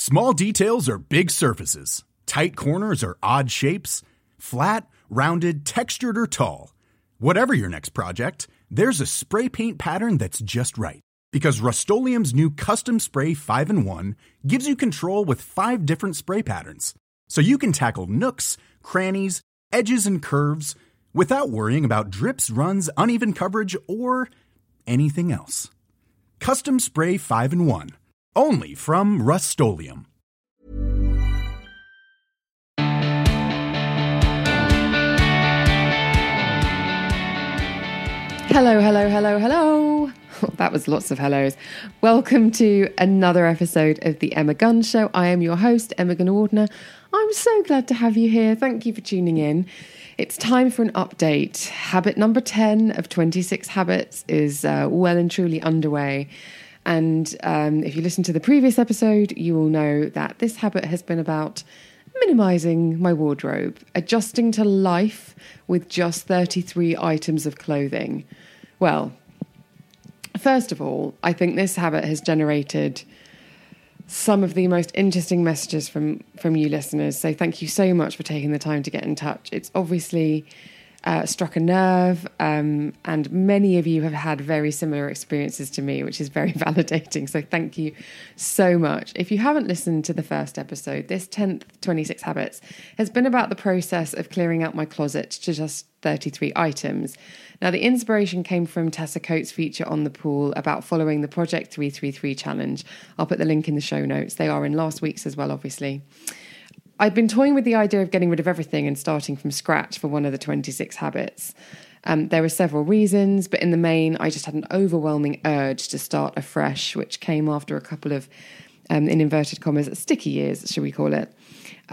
Small details are big surfaces. Tight corners are odd shapes. Flat, rounded, textured, or tall. Whatever your next project, there's a spray paint pattern that's just right. Because Rust-Oleum's new Custom Spray 5-in-1 gives you control with 5 different spray patterns. So you can tackle nooks, crannies, edges, and curves without worrying about drips, runs, uneven coverage, or anything else. Custom Spray 5-in-1. Only from Rust-Oleum. Hello. That was lots of hellos. Welcome to another episode of the Emma Gunn Show. I am your host, Emma Gunn-Wardner. I'm so glad to have you here. Thank you for tuning in. It's time for an update. Habit number 10 of 26 habits is well and truly underway. And if you listen to the previous episode, you will know that this habit has been about minimising my wardrobe, adjusting to life with just 33 items of clothing. Well, first of all, I think this habit has generated some of the most interesting messages from you listeners. So thank you so much for taking the time to get in touch. It's obviously struck a nerve, and many of you have had very similar experiences to me, which is very validating. So thank you so much. If you haven't listened to the first episode, this 10th 26 Habits has been about the process of clearing out my closet to just 33 items. Now, the inspiration came from Tessa Coates' feature on The Pool about following the Project 333 challenge. I'll put the link in the show notes. They are in last week's as well, obviously. I've been toying with the idea of getting rid of everything and starting from scratch for one of the 26 habits. There were several reasons, but in the main, I just had an overwhelming urge to start afresh, which came after a couple of, in inverted commas, sticky years, should we call it.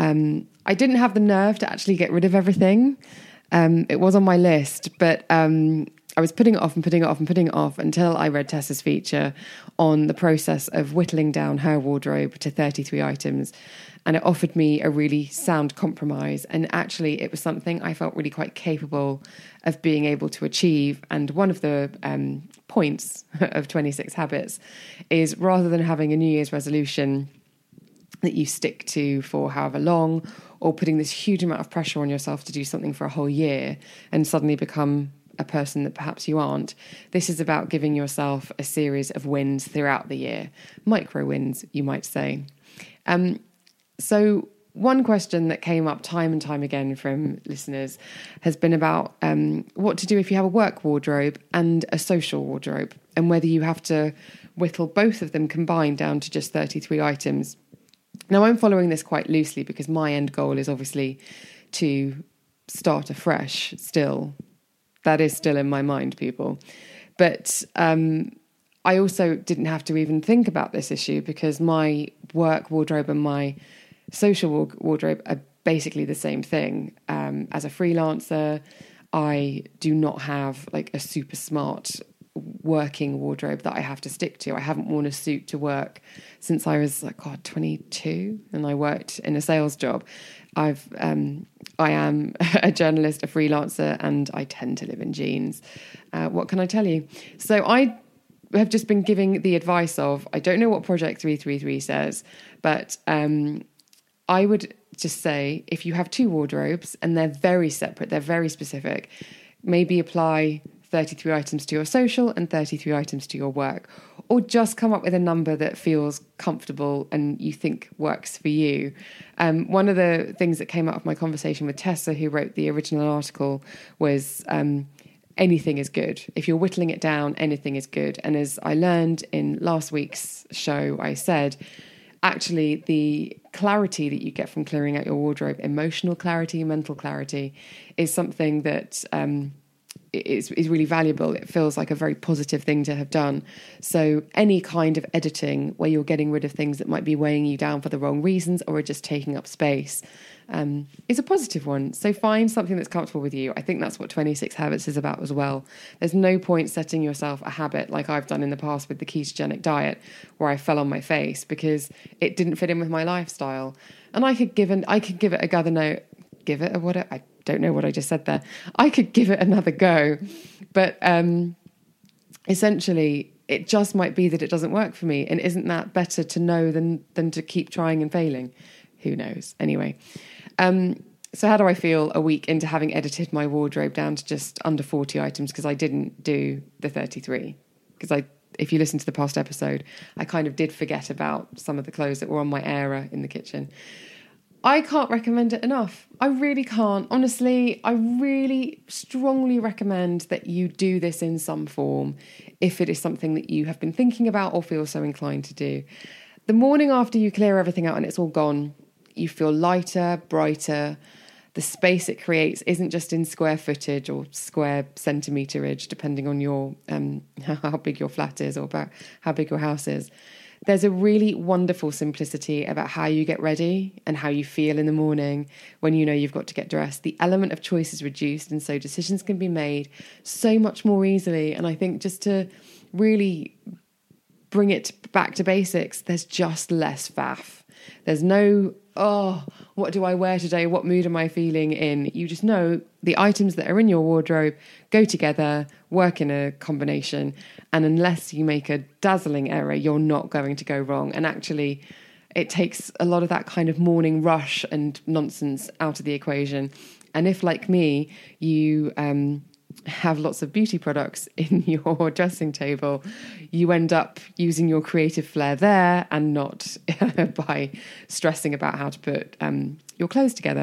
I didn't have the nerve to actually get rid of everything. It was on my list, but I was putting it off until I read Tessa's feature on the process of whittling down her wardrobe to 33 items. And it offered me a really sound compromise. And actually, it was something I felt really quite capable of being able to achieve. And one of the points of 26 Habits is, rather than having a New Year's resolution that you stick to for however long, or putting this huge amount of pressure on yourself to do something for a whole year and suddenly become a person that perhaps you aren't, this is about giving yourself a series of wins throughout the year. Micro wins, you might say. So one question that came up time and time again from listeners has been about what to do if you have a work wardrobe and a social wardrobe, and whether you have to whittle both of them combined down to just 33 items. Now, I'm following this quite loosely because my end goal is obviously to start afresh still. That is still in my mind, people. But I also didn't have to even think about this issue because my work wardrobe and my social wardrobe are basically the same thing. As a freelancer, I do not have like a super smart working wardrobe that I have to stick to. I haven't worn a suit to work since I was 22, and I worked in a sales job. I am a journalist, a freelancer, and I tend to live in jeans. What can I tell you? So I have just been giving the advice of, I don't know what Project 333 says, but I would just say, if you have 2 wardrobes and they're very separate, they're very specific, maybe apply 33 items to your social and 33 items to your work, or just come up with a number that feels comfortable and you think works for you. One of the things that came out of my conversation with Tessa, who wrote the original article, was anything is good. If you're whittling it down, anything is good. And as I learned in last week's show, I said, actually, the clarity that you get from clearing out your wardrobe, emotional clarity, mental clarity, is something that is really valuable. It feels like a very positive thing to have done. So any kind of editing where you're getting rid of things that might be weighing you down for the wrong reasons or are just taking up space is a positive one. So find something that's comfortable with you. I think that's what 26 Habits is about as well. There's no point setting yourself a habit like I've done in the past with the ketogenic diet, where I fell on my face because it didn't fit in with my lifestyle. And I could give it I don't know what I just said there. I could give it another go. But essentially, it just might be that it doesn't work for me. And isn't that better to know than to keep trying and failing? Who knows? Anyway, so how do I feel a week into having edited my wardrobe down to just under 40 items? Because I didn't do the 33. Because if you listen to the past episode, I kind of did forget about some of the clothes that were on my Aira in the kitchen. I can't recommend it enough. I really can't. Honestly, I really strongly recommend that you do this in some form if it is something that you have been thinking about or feel so inclined to do. The morning after you clear everything out and it's all gone, you feel lighter, brighter. The space it creates isn't just in square footage or square centimeterage, depending on your how big your flat is or about how big your house is. There's a really wonderful simplicity about how you get ready and how you feel in the morning when you know you've got to get dressed. The element of choice is reduced, and so decisions can be made so much more easily. And I think just to really bring it back to basics, there's just less faff. There's no, what do I wear today? What mood am I feeling in? You just know the items that are in your wardrobe go together, work in a combination. And unless you make a dazzling error, you're not going to go wrong. And actually, it takes a lot of that kind of morning rush and nonsense out of the equation. And if, like me, you have lots of beauty products in your dressing table, you end up using your creative flair there and not by stressing about how to put your clothes together.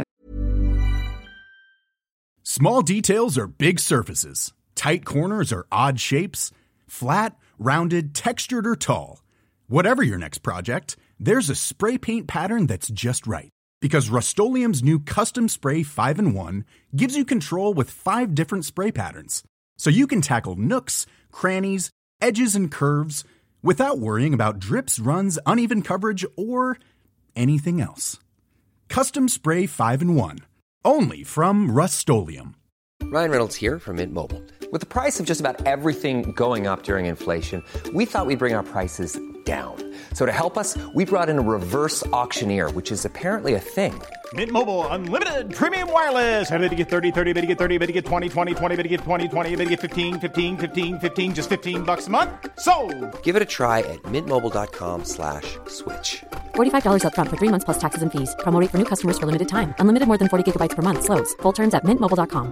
Small details are big surfaces. Tight corners are odd shapes. Flat, rounded, textured, or tall. Whatever your next project, there's a spray paint pattern that's just right. Because Rust-Oleum's new Custom Spray 5-in-1 gives you control with 5 different spray patterns. So you can tackle nooks, crannies, edges, and curves without worrying about drips, runs, uneven coverage, or anything else. Custom Spray 5-in-1. Only from Rust-Oleum. Ryan Reynolds here from Mint Mobile. With the price of just about everything going up during inflation, we thought we'd bring our prices down. So to help us, we brought in a reverse auctioneer, which is apparently a thing. Mint Mobile Unlimited Premium Wireless. How to get 30, 30, bit to get 30, bit to get 20, 20, 20, bit to get 20, 20, bit to get 15, 15, 15, 15, just $15 a month? Sold! Give it a try at mintmobile.com/switch. $45 up front for 3 months plus taxes and fees. Promo rate for new customers for limited time. Unlimited more than 40 gigabytes per month. Slows full terms at mintmobile.com.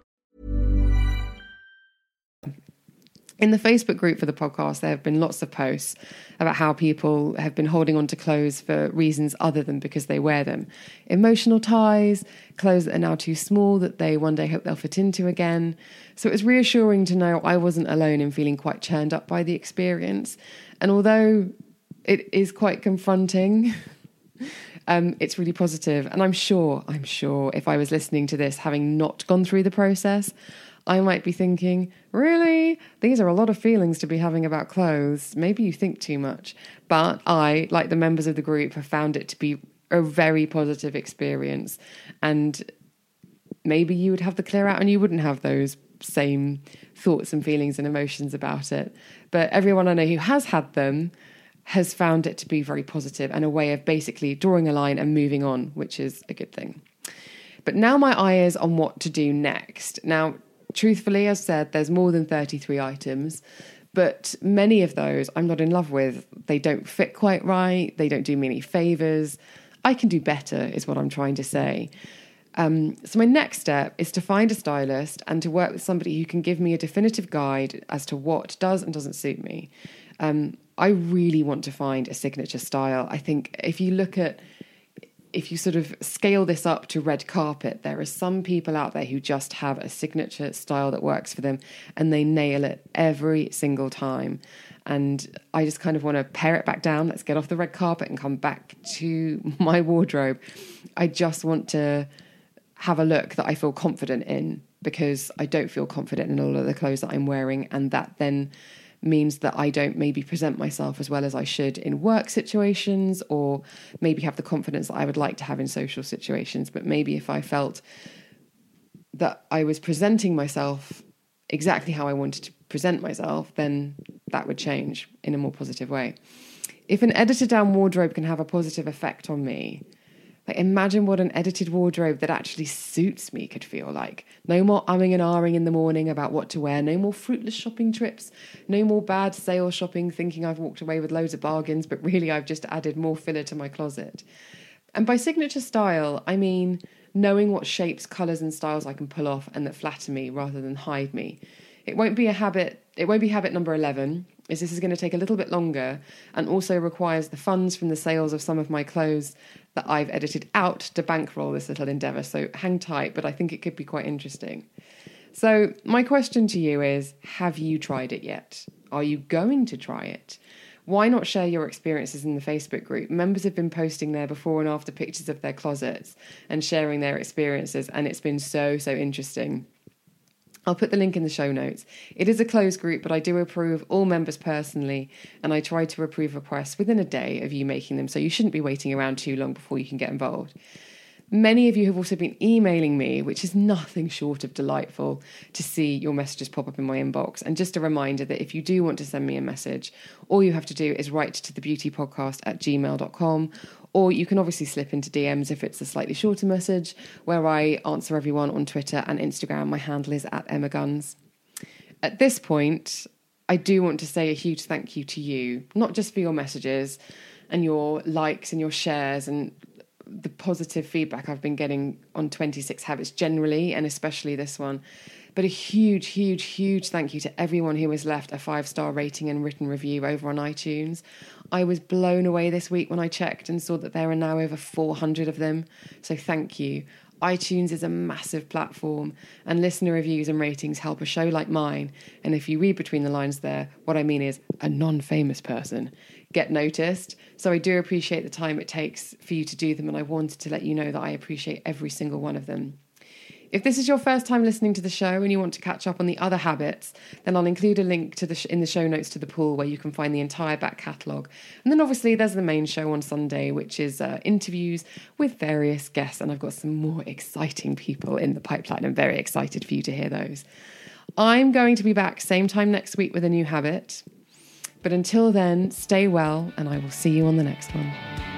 In the Facebook group for the podcast, there have been lots of posts about how people have been holding on to clothes for reasons other than because they wear them. Emotional ties, clothes that are now too small that they one day hope they'll fit into again. So it was reassuring to know I wasn't alone in feeling quite churned up by the experience. And although it is quite confronting, it's really positive. And I'm sure if I was listening to this, having not gone through the process, I might be thinking, really? These are a lot of feelings to be having about clothes. Maybe you think too much. But I, like the members of the group, have found it to be a very positive experience. And maybe you would have the clear out and you wouldn't have those same thoughts and feelings and emotions about it. But everyone I know who has had them has found it to be very positive and a way of basically drawing a line and moving on, which is a good thing. But now my eye is on what to do next. Now, truthfully, as said, there's more than 33 items, but many of those I'm not in love with. They don't fit quite right. They don't do me any favours. I can do better, is what I'm trying to say. So my next step is to find a stylist and to work with somebody who can give me a definitive guide as to what does and doesn't suit me. I really want to find a signature style. I think if you sort of scale this up to red carpet, there are some people out there who just have a signature style that works for them and they nail it every single time. And I just kind of want to pare it back down. Let's get off the red carpet and come back to my wardrobe. I just want to have a look that I feel confident in, because I don't feel confident in all of the clothes that I'm wearing. And that then means that I don't maybe present myself as well as I should in work situations, or maybe have the confidence that I would like to have in social situations. But maybe if I felt that I was presenting myself exactly how I wanted to present myself, then that would change in a more positive way. If an edited down wardrobe can have a positive effect on me, Like, imagine what an edited wardrobe that actually suits me could feel like. No more umming and ahhing in the morning about what to wear. No more fruitless shopping trips. No more bad sale shopping thinking I've walked away with loads of bargains, but really I've just added more filler to my closet. And by signature style, I mean knowing what shapes, colours and styles I can pull off and that flatter me rather than hide me. It won't be habit number 11, as this is going to take a little bit longer and also requires the funds from the sales of some of my clothes that I've edited out to bankroll this little endeavour. So hang tight, but I think it could be quite interesting. So my question to you is, have you tried it yet? Are you going to try it? Why not share your experiences in the Facebook group? Members have been posting there before and after pictures of their closets and sharing their experiences, and it's been so interesting. I'll put the link in the show notes. It is a closed group, but I do approve all members personally, and I try to approve requests within a day of you making them, so you shouldn't be waiting around too long before you can get involved. Many of you have also been emailing me, which is nothing short of delightful to see your messages pop up in my inbox. And just a reminder that if you do want to send me a message, all you have to do is write to thebeautypodcast@gmail.com, or you can obviously slip into DMs if it's a slightly shorter message, where I answer everyone on Twitter and Instagram. My handle is @EmmaGuns. At this point, I do want to say a huge thank you to you, not just for your messages and your likes and your shares and the positive feedback I've been getting on 26 Habits generally, and especially this one, but a huge thank you to everyone who has left a 5-star rating and written review over on iTunes. I was blown away this week when I checked and saw that there are now over 400 of them, so thank you. iTunes is a massive platform, and listener reviews and ratings help a show like mine, and if you read between the lines there, what I mean is a non-famous person, get noticed. So I do appreciate the time it takes for you to do them, and I wanted to let you know that I appreciate every single one of them. If this is your first time listening to the show and you want to catch up on the other habits, then I'll include a link to in the show notes to the pool where you can find the entire back catalogue. And then obviously there's the main show on Sunday, which is interviews with various guests, and I've got some more exciting people in the pipeline. I'm very excited for you to hear those. I'm going to be back same time next week with a new habit. But until then, stay well, and I will see you on the next one.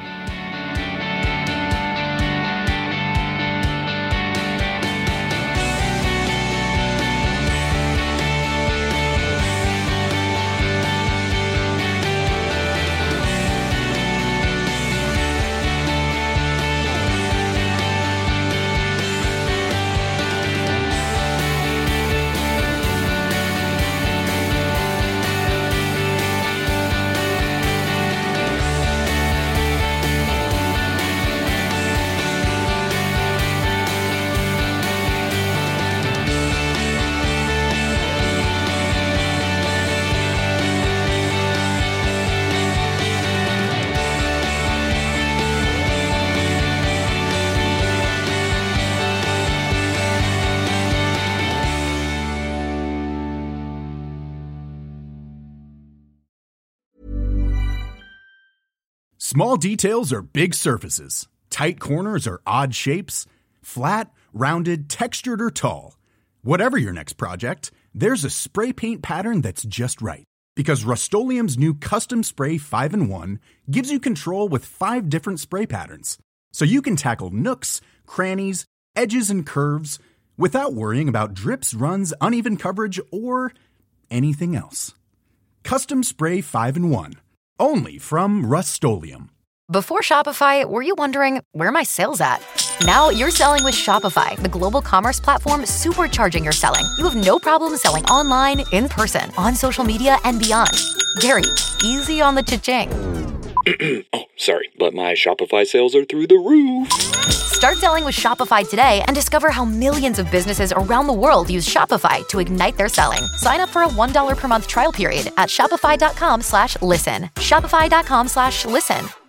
Small details are big surfaces. Tight corners are odd shapes. Flat, rounded, textured, or tall. Whatever your next project, there's a spray paint pattern that's just right. Because Rust-Oleum's new Custom Spray 5-in-1 gives you control with 5 different spray patterns. So you can tackle nooks, crannies, edges, and curves without worrying about drips, runs, uneven coverage, or anything else. Custom Spray 5-in-1. Only from Rust-Oleum. Before Shopify, were you wondering, where are my sales at? Now you're selling with Shopify, the global commerce platform supercharging your selling. You have no problem selling online, in person, on social media, and beyond. Gary, easy on the cha-ching. Oh, sorry, but my Shopify sales are through the roof. Start selling with Shopify today and discover how millions of businesses around the world use Shopify to ignite their selling. Sign up for a $1 per month trial period at shopify.com/listen. Shopify.com/listen.